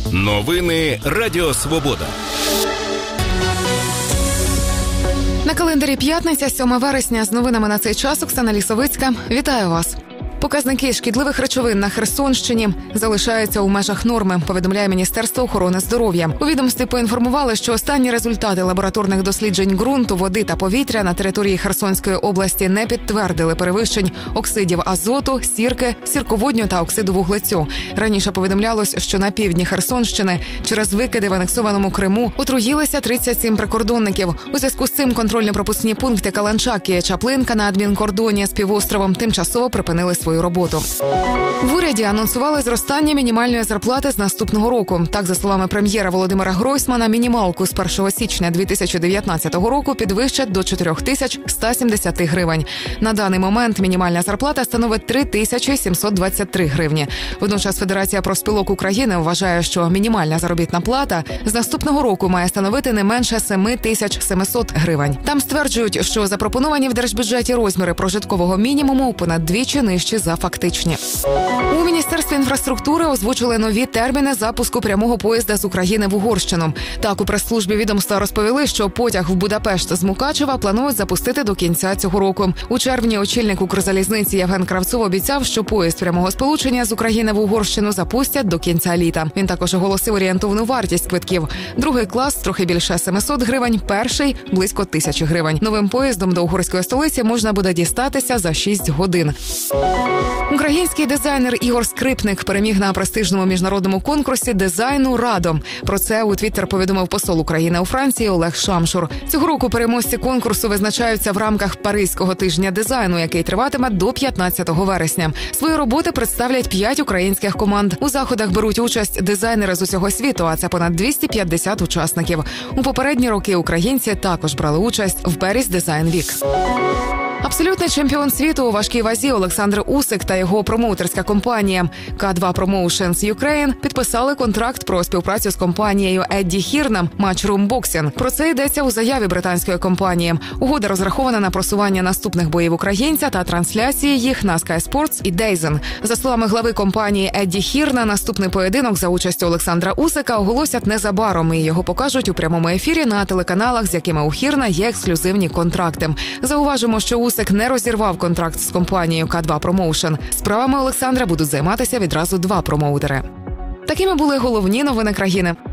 Новини Радіо Свобода. На календарі п'ятниця, 7 вересня. З новинами на цей час Оксана Лісовицька. Вітаю вас. Показники шкідливих речовин на Херсонщині залишаються у межах норми, повідомляє Міністерство охорони здоров'я. У відомстві поінформували, що останні результати лабораторних досліджень ґрунту, води та повітря на території Херсонської області не підтвердили перевищень оксидів азоту, сірки, сірководню та оксиду вуглецю. Раніше повідомлялось, що на півдні Херсонщини через викиди в анексованому Криму отруїлися 37 прикордонників. У зв'язку з цим контрольно-пропускні пункти Каланчак і Чаплинка на адмінкордоні з півостровом тимчасово припинили свою роботу. В уряді анонсували зростання мінімальної зарплати з наступного року. Так, за словами прем'єра Володимира Гройсмана, мінімалку з 1 січня 2019 року підвищать до 4170 гривень. На даний момент мінімальна зарплата становить 3723 гривні. Водночас Федерація профспілок України вважає, що мінімальна заробітна плата з наступного року має становити не менше 7700 гривень. Там стверджують, що запропоновані в держбюджеті розміри прожиткового мінімуму понад двічі нижчі за фактичні. У Міністерстві інфраструктури озвучили нові терміни запуску прямого поїзда з України в Угорщину. Так, у прес-службі відомства розповіли, що потяг в Будапешт з Мукачева планують запустити до кінця цього року. У червні очільник Укрзалізниці Євген Кравцов обіцяв, що поїзд прямого сполучення з України в Угорщину запустять до кінця літа. Він також оголосив орієнтовну вартість квитків. Другий клас – трохи більше 700 гривень, перший – близько 1000 гривень. Новим поїздом до угорської столиці можна буде дістатися за 6 годин. Український дизайнер Ігор Скрипник переміг на престижному міжнародному конкурсі дизайну «Радо». Про це у Твіттер повідомив посол України у Франції Олег Шамшур. Цього року переможці конкурсу визначаються в рамках Паризького тижня дизайну, який триватиме до 15 вересня. Свої роботи представлять 5 українських команд. У заходах беруть участь дизайнери з усього світу, а це понад 250 учасників. У попередні роки українці також брали участь в Paris Design Week. Абсолютний чемпіон світу у важкій вазі Олександр Усик та його промоутерська компанія K2 Promotions Ukraine підписали контракт про співпрацю з компанією Едді Хірна Matchroom Boxing. Про це йдеться у заяві британської компанії. Угода розрахована на просування наступних боїв українця та трансляції їх на Sky Sports і DAZN. За словами глави компанії Едді Хірна, наступний поєдинок за участю Олександра Усика оголосять незабаром і його покажуть у прямому ефірі на телеканалах, з якими у Хірна є ексклюзивні контракти. Зауважимо, що Усик не розірвав контракт з компанією K2 Promotion. Справами Олександра будуть займатися відразу 2 промоутери. Такими були головні новини країни.